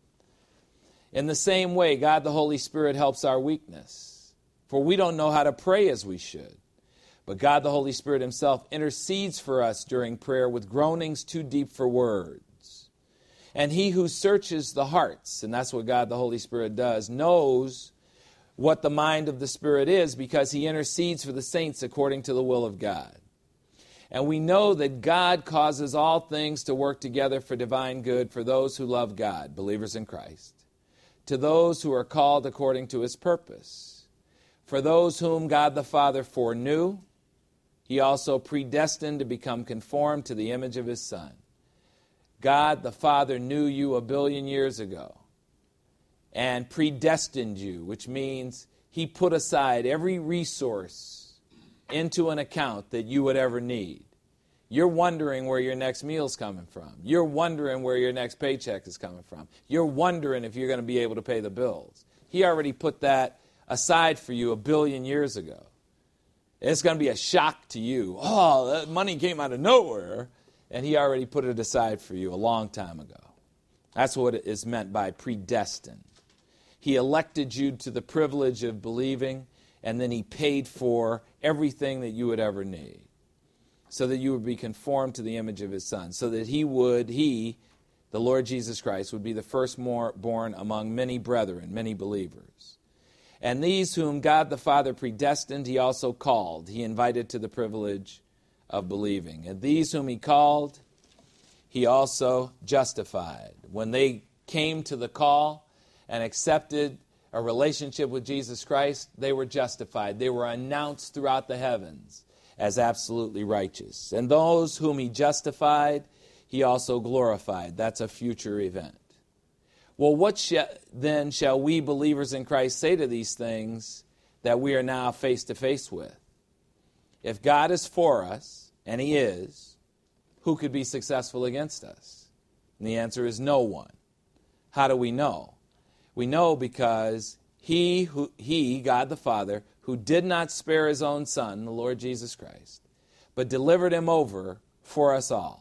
In the same way, God the Holy Spirit helps our weakness. For we don't know how to pray as we should. But God the Holy Spirit himself intercedes for us during prayer with groanings too deep for words. And he who searches the hearts, and that's what God the Holy Spirit does, knows what the mind of the Spirit is, because he intercedes for the saints according to the will of God. And we know that God causes all things to work together for divine good for those who love God, believers in Christ, to those who are called according to his purpose. For those whom God the Father foreknew, he also predestined to become conformed to the image of his Son. God the Father knew you 1 billion years ago and predestined you, which means he put aside every resource into an account that you would ever need. You're wondering where your next meal's coming from. You're wondering where your next paycheck is coming from. You're wondering if you're going to be able to pay the bills. He already put that aside for you 1 billion years ago. It's going to be a shock to you. Oh, that money came out of nowhere. And he already put it aside for you a long time ago. That's what is meant by predestined. He elected you to the privilege of believing, and then he paid for everything that you would ever need, so that you would be conformed to the image of his Son, so that he, the Lord Jesus Christ, would be the firstborn among many brethren, many believers. And these whom God the Father predestined, he also called. He invited to the privilege of believing. And these whom he called, he also justified. When they came to the call and accepted a relationship with Jesus Christ, they were justified. They were announced throughout the heavens as absolutely righteous. And those whom he justified, he also glorified. That's a future event. Well, what then shall we believers in Christ say to these things that we are now face to face with? If God is for us, and he is, who could be successful against us? And the answer is no one. How do we know? We know because he, God the Father, who did not spare his own Son, the Lord Jesus Christ, but delivered him over for us all.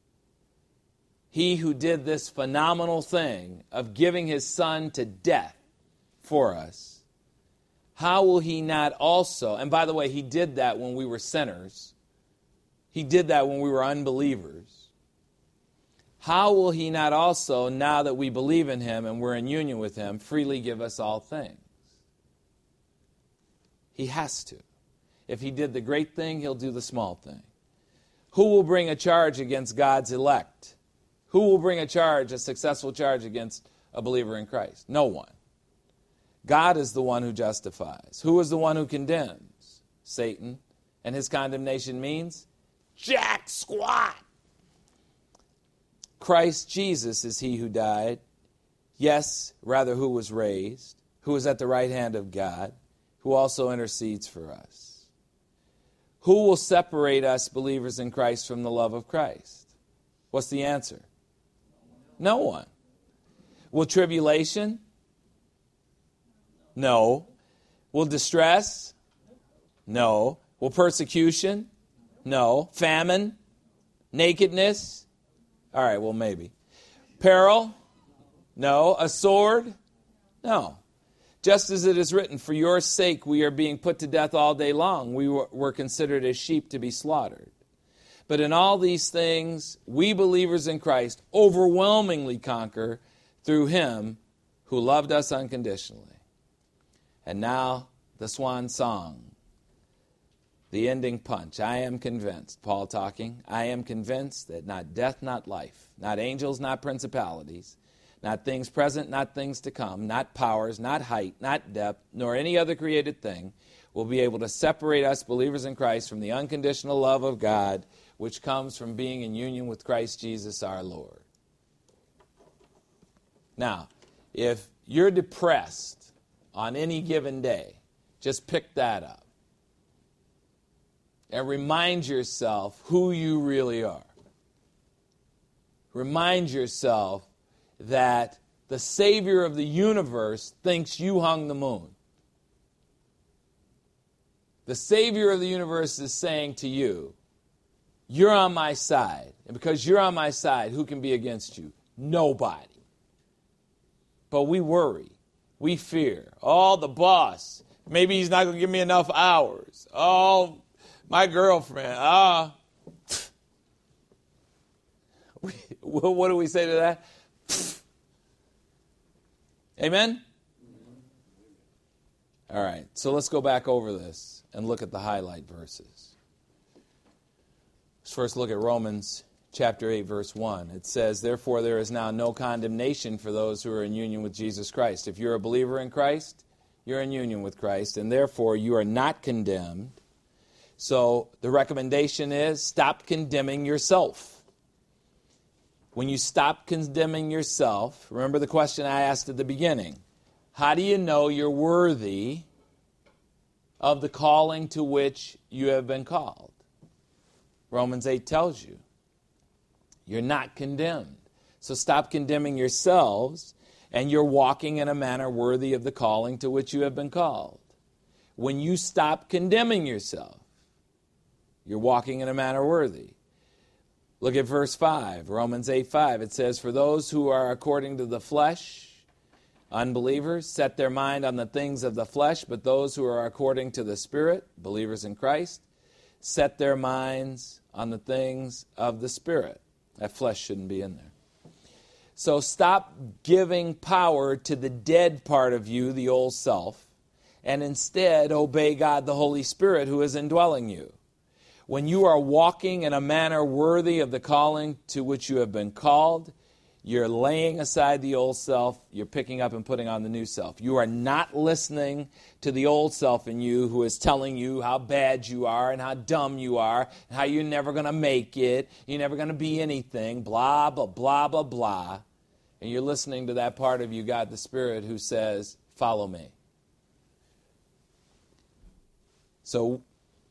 He who did this phenomenal thing of giving his Son to death for us, how will he not also, and by the way, he did that when we were sinners. He did that when we were unbelievers. How will he not also, now that we believe in him and we're in union with him, freely give us all things? He has to. If he did the great thing, he'll do the small thing. Who will bring a charge against God's elect? Who will bring a successful charge against a believer in Christ? No one. God is the one who justifies. Who is the one who condemns? Satan. And his condemnation means jack squat. Christ Jesus is he who died. Yes, rather who was raised, who is at the right hand of God, who also intercedes for us. Who will separate us believers in Christ from the love of Christ? What's the answer? No one. Will tribulation? No. Will distress? No. Will persecution? No. Famine? Nakedness? All right, well, maybe. Peril? No. A sword? No. Just as it is written, for your sake we are being put to death all day long. We were considered as sheep to be slaughtered. But in all these things, we believers in Christ overwhelmingly conquer through him who loved us unconditionally. And now, the swan song, the ending punch. I am convinced, Paul talking, I am convinced that not death, not life, not angels, not principalities, not things present, not things to come, not powers, not height, not depth, nor any other created thing will be able to separate us believers in Christ from the unconditional love of God, which comes from being in union with Christ Jesus our Lord. Now, if you're depressed on any given day, just pick that up and remind yourself who you really are. Remind yourself that the Savior of the universe thinks you hung the moon. The Savior of the universe is saying to you, you're on my side. And because you're on my side, who can be against you? Nobody. But we worry. We fear. Oh, the boss. Maybe he's not going to give me enough hours. Oh, my girlfriend. What do we say to that? Amen? All right, so let's go back over this and look at the highlight verses. Let's first look at Romans chapter 8, verse 1. It says, therefore there is now no condemnation for those who are in union with Jesus Christ. If you're a believer in Christ, you're in union with Christ, and therefore you are not condemned. So the recommendation is stop condemning yourself. When you stop condemning yourself, remember the question I asked at the beginning. How do you know you're worthy of the calling to which you have been called? Romans 8 tells you. You're not condemned. So stop condemning yourselves, and you're walking in a manner worthy of the calling to which you have been called. When you stop condemning yourself, you're walking in a manner worthy. Look at verse 5, Romans 8:5. It says, for those who are according to the flesh, unbelievers, set their mind on the things of the flesh, but those who are according to the Spirit, believers in Christ, set their minds on the things of the Spirit. That flesh shouldn't be in there. So stop giving power to the dead part of you, the old self, and instead obey God the Holy Spirit who is indwelling you. When you are walking in a manner worthy of the calling to which you have been called, you're laying aside the old self, you're picking up and putting on the new self. You are not listening to the old self in you who is telling you how bad you are and how dumb you are and how you're never going to make it, you're never going to be anything, blah, blah, blah, blah, blah. And you're listening to that part of you, God the Spirit, who says, follow me. So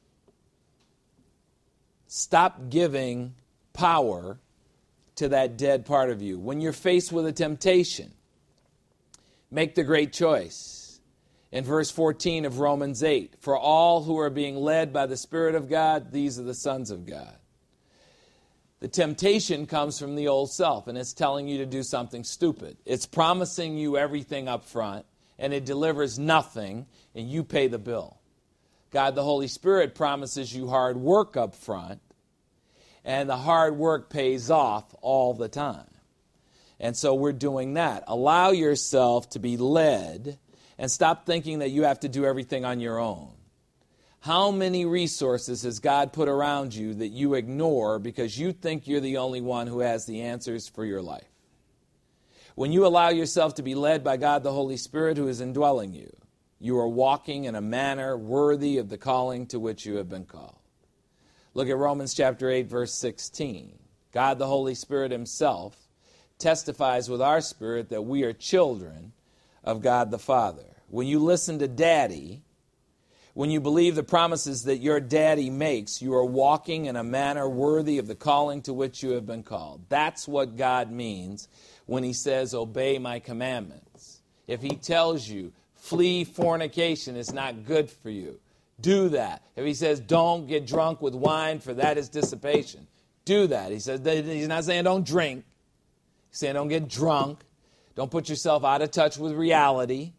stop giving power to that dead part of you. When you're faced with a temptation, make the great choice. In verse 14 of Romans 8, for all who are being led by the Spirit of God, these are the sons of God. The temptation comes from the old self, and it's telling you to do something stupid. It's promising you everything up front, and it delivers nothing, and you pay the bill. God, the Holy Spirit, promises you hard work up front, and the hard work pays off all the time. And so we're doing that. Allow yourself to be led, and stop thinking that you have to do everything on your own. How many resources has God put around you that you ignore because you think you're the only one who has the answers for your life? When you allow yourself to be led by God the Holy Spirit who is indwelling you, you are walking in a manner worthy of the calling to which you have been called. Look at Romans chapter 8, verse 16. God the Holy Spirit himself testifies with our spirit that we are children of God the Father. When you listen to Daddy, when you believe the promises that your daddy makes, you are walking in a manner worthy of the calling to which you have been called. That's what God means when he says, obey my commandments. If he tells you, flee fornication, it's not good for you, do that. If he says, don't get drunk with wine, for that is dissipation, do that. He says, he's not saying don't drink. He's saying don't get drunk. Don't put yourself out of touch with reality.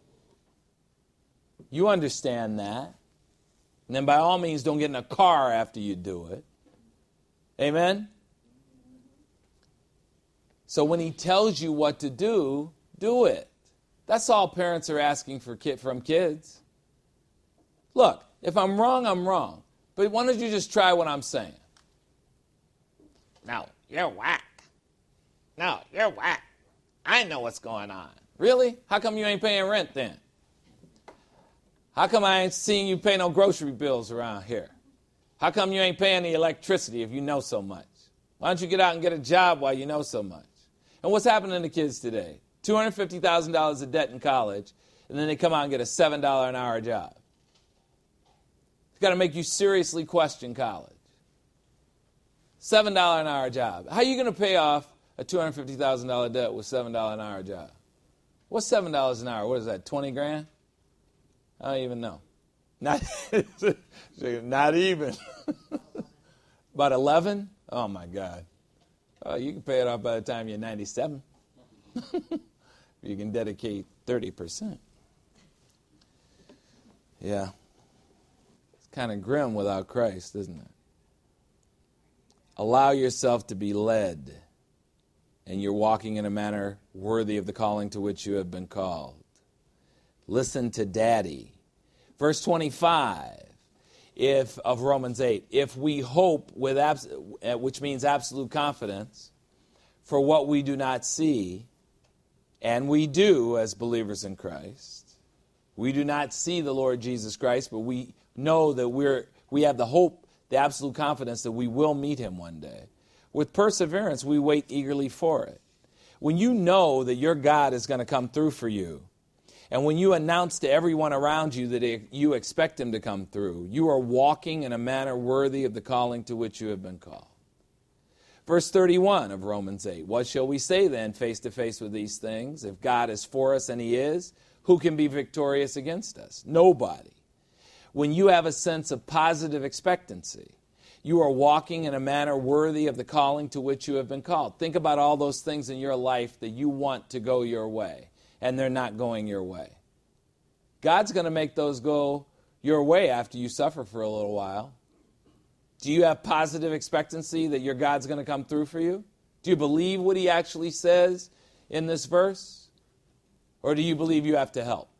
You understand that. And then by all means, don't get in a car after you do it. Amen? So when he tells you what to do, do it. That's all parents are asking from kids. Look, if I'm wrong, I'm wrong. But why don't you just try what I'm saying? No, you're whack. No, you're whack. I know what's going on. Really? How come you ain't paying rent then? How come I ain't seeing you pay no grocery bills around here? How come you ain't paying the electricity if you know so much? Why don't you get out and get a job while you know so much? And what's happening to kids today? $250,000 of debt in college, and then they come out and get a $7 an hour job. It's got to make you seriously question college. $7 an hour job. How are you going to pay off a $250,000 debt with $7 an hour job? What's $7 an hour? What is that, 20 grand? I don't even know. Not even. About 11? Oh, my God. Oh, you can pay it off by the time you're 97. You can dedicate 30%. Yeah. It's kind of grim without Christ, isn't it? Allow yourself to be led, and you're walking in a manner worthy of the calling to which you have been called. Listen to Daddy. Verse 25 of Romans 8. If we hope with which means absolute confidence for what we do not see, and we do as believers in Christ. We do not see the Lord Jesus Christ, but we know that we have the hope, the absolute confidence that we will meet him one day. With perseverance, we wait eagerly for it. When you know that your God is going to come through for you, and when you announce to everyone around you that you expect him to come through, you are walking in a manner worthy of the calling to which you have been called. Verse 31 of Romans 8, what shall we say then face to face with these things? If God is for us, and he is, who can be victorious against us? Nobody. When you have a sense of positive expectancy, you are walking in a manner worthy of the calling to which you have been called. Think about all those things in your life that you want to go your way, and they're not going your way. God's going to make those go your way after you suffer for a little while. Do you have positive expectancy that your God's going to come through for you? Do you believe what he actually says in this verse? Or do you believe you have to help?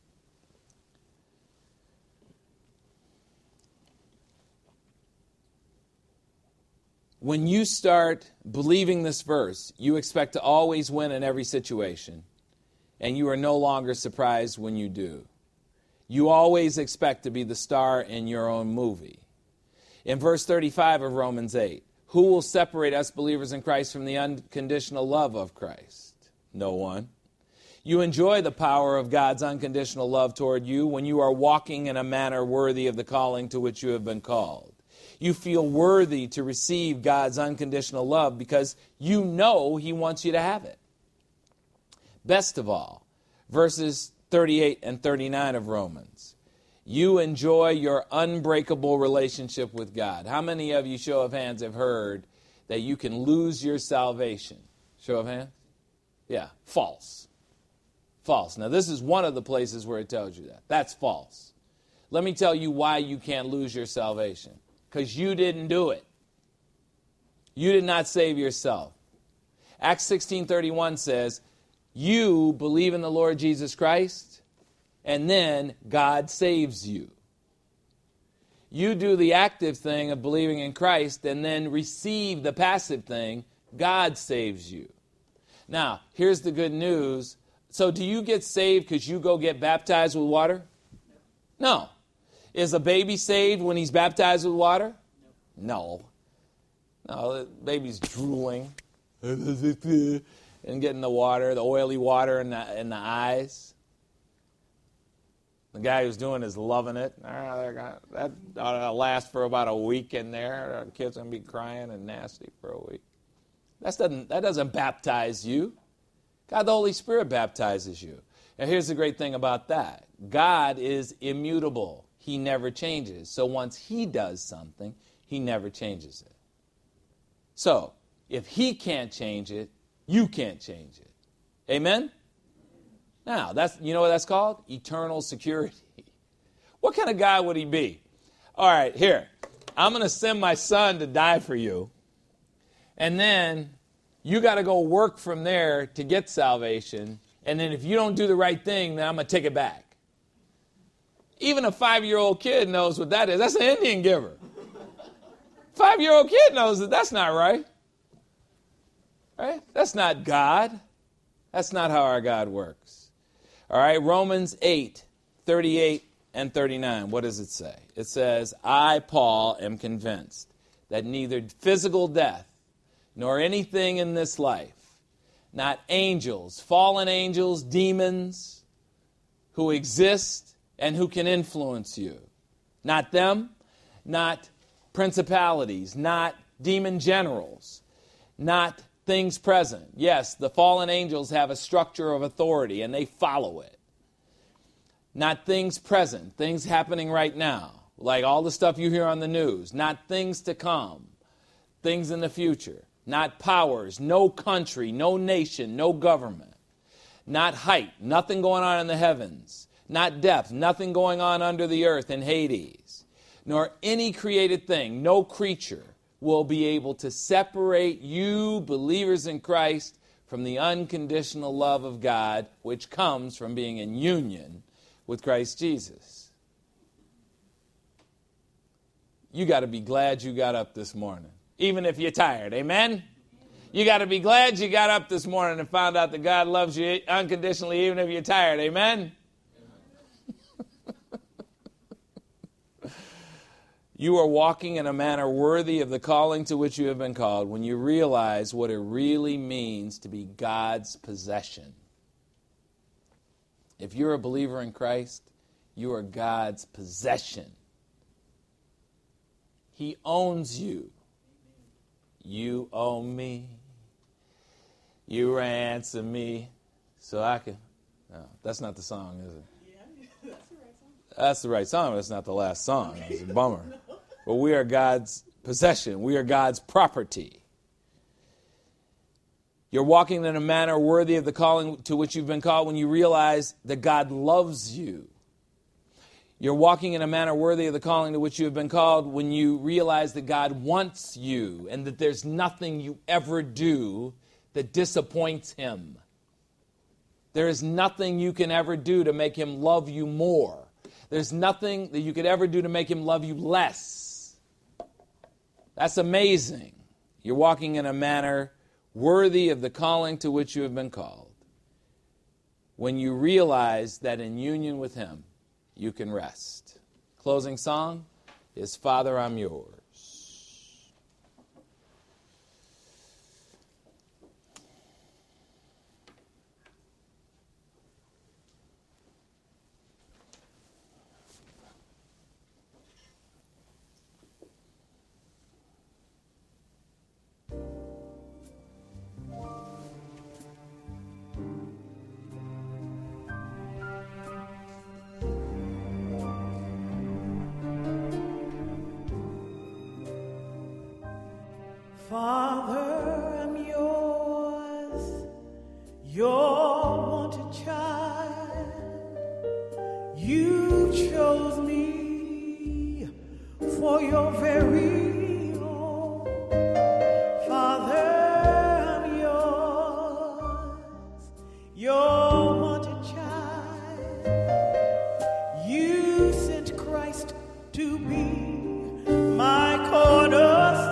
When you start believing this verse, you expect to always win in every situation, and you are no longer surprised when you do. You always expect to be the star in your own movie. In verse 35 of Romans 8, who will separate us believers in Christ from the unconditional love of Christ? No one. You enjoy the power of God's unconditional love toward you when you are walking in a manner worthy of the calling to which you have been called. You feel worthy to receive God's unconditional love because you know he wants you to have it. Best of all, verses 38 and 39 of Romans. You enjoy your unbreakable relationship with God. How many of you, show of hands, have heard that you can lose your salvation? Show of hands? Yeah, false. False. Now, this is one of the places where it tells you that. That's false. Let me tell you why you can't lose your salvation. Because you didn't do it. You did not save yourself. Acts 16:31 says, you believe in the Lord Jesus Christ, and then God saves you. You do the active thing of believing in Christ and then receive the passive thing, God saves you. Now, here's the good news. So do you get saved because you go get baptized with water? No. Is a baby saved when he's baptized with water? No. No, the baby's drooling and getting the water, the oily water in the eyes. The guy who's doing is loving it. That ought to last for about a week in there. The kid's going to be crying and nasty for a week. That doesn't baptize you. God, the Holy Spirit baptizes you. And here's the great thing about that. God is immutable. He never changes. So once he does something, he never changes it. So if he can't change it, you can't change it. Amen? Now, you know what that's called? Eternal security. What kind of guy would he be? All right, here. I'm going to send my son to die for you. And then you got to go work from there to get salvation. And then if you don't do the right thing, then I'm going to take it back. Even a 5-year-old kid knows what that is. That's an Indian giver. 5-year-old kid knows that that's not right. Right? That's not God. That's not how our God works. All right, Romans 8:38 and 39. What does it say? It says, I, Paul, am convinced that neither physical death nor anything in this life, not angels, fallen angels, demons who exist and who can influence you, not them, not principalities, not demon generals, not things present. Yes, the fallen angels have a structure of authority and they follow it. Not things present, things happening right now, like all the stuff you hear on the news. Not things to come, things in the future. Not powers, no country, no nation, no government. Not height, nothing going on in the heavens. Not depth, nothing going on under the earth in Hades. Nor any created thing, no creature will be able to separate you, believers in Christ, from the unconditional love of God, which comes from being in union with Christ Jesus. You got to be glad you got up this morning, even if you're tired. Amen? You got to be glad you got up this morning and found out that God loves you unconditionally, even if you're tired. Amen? You are walking in a manner worthy of the calling to which you have been called when you realize what it really means to be God's possession. If you're a believer in Christ, you are God's possession. He owns you. You own me. You ransom me so I can... No, that's not the song, is it? Yeah, that's the right song. That's the right song, but it's not the last song. It's a bummer. But we are God's possession. We are God's property. You're walking in a manner worthy of the calling to which you've been called when you realize that God loves you. You're walking in a manner worthy of the calling to which you have been called when you realize that God wants you and that there's nothing you ever do that disappoints Him. There is nothing you can ever do to make Him love you more. There's nothing that you could ever do to make Him love you less. That's amazing. You're walking in a manner worthy of the calling to which you have been called when you realize that in union with Him, you can rest. Closing song is Father, I'm Yours. Father, I'm yours, your wanted child. You chose me for your very own. Father, I'm yours, your wanted child. You sent Christ to be my cornerstone.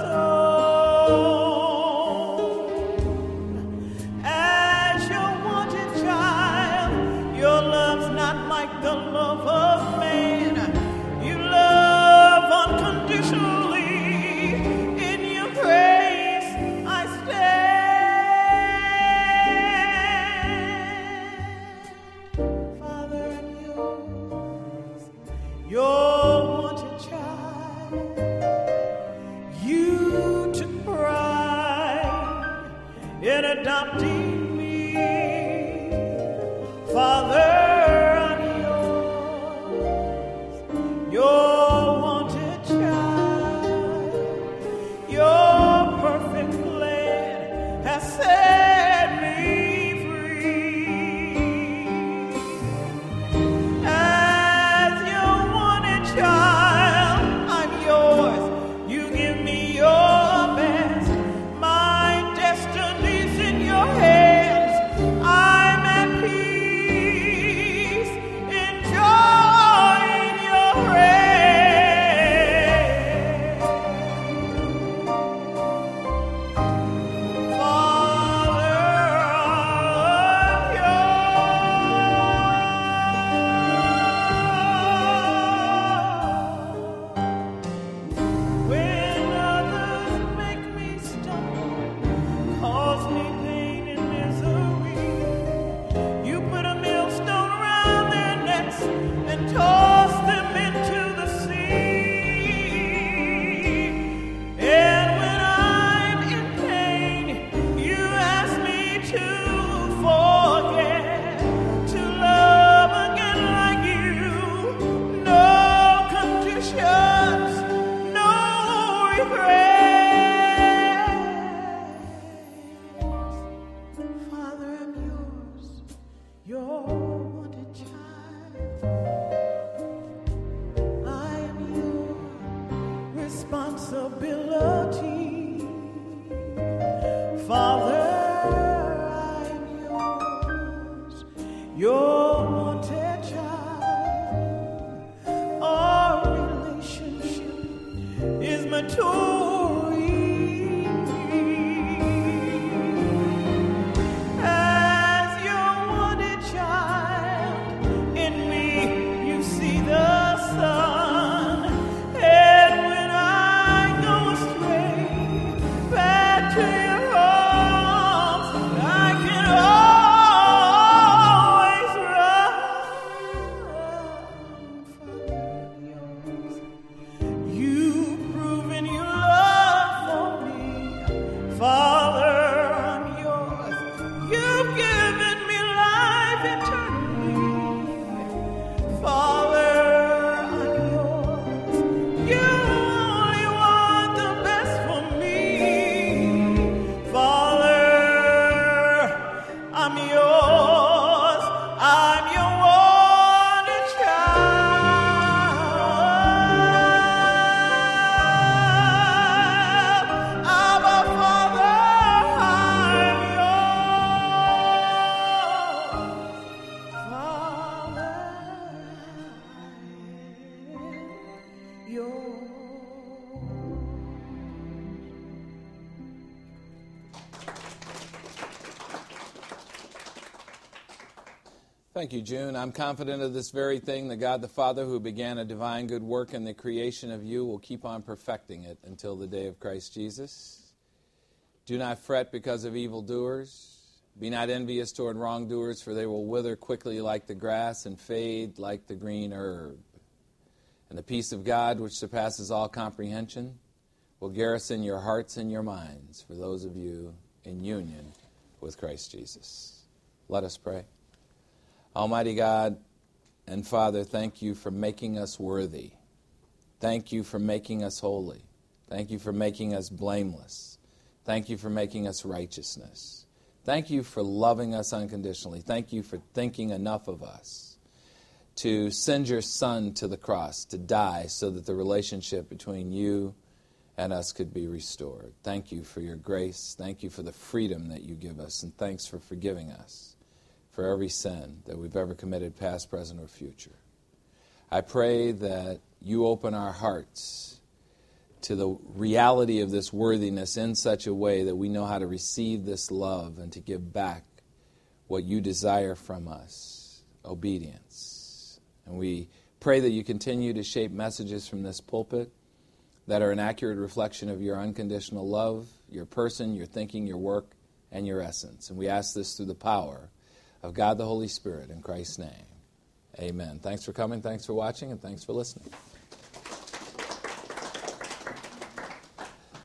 Adopting me, Father, I'm yours. yours. Thank you, June. I'm confident of this very thing, that God the Father, who began a divine good work in the creation of you, will keep on perfecting it until the day of Christ Jesus. Do not fret because of evildoers. Be not envious toward wrongdoers, for they will wither quickly like the grass and fade like the green herb. And the peace of God, which surpasses all comprehension, will garrison your hearts and your minds for those of you in union with Christ Jesus. Let us pray. Almighty God and Father, thank you for making us worthy. Thank you for making us holy. Thank you for making us blameless. Thank you for making us righteousness. Thank you for loving us unconditionally. Thank you for thinking enough of us to send your Son to the cross to die so that the relationship between you and us could be restored. Thank you for your grace. Thank you for the freedom that you give us. And thanks for forgiving us for every sin that we've ever committed, past, present, or future. I pray that you open our hearts to the reality of this worthiness in such a way that we know how to receive this love and to give back what you desire from us, obedience. And we pray that you continue to shape messages from this pulpit that are an accurate reflection of your unconditional love, your person, your thinking, your work, and your essence. And we ask this through the power of God the Holy Spirit, in Christ's name. Amen. Thanks for coming, thanks for watching, and thanks for listening.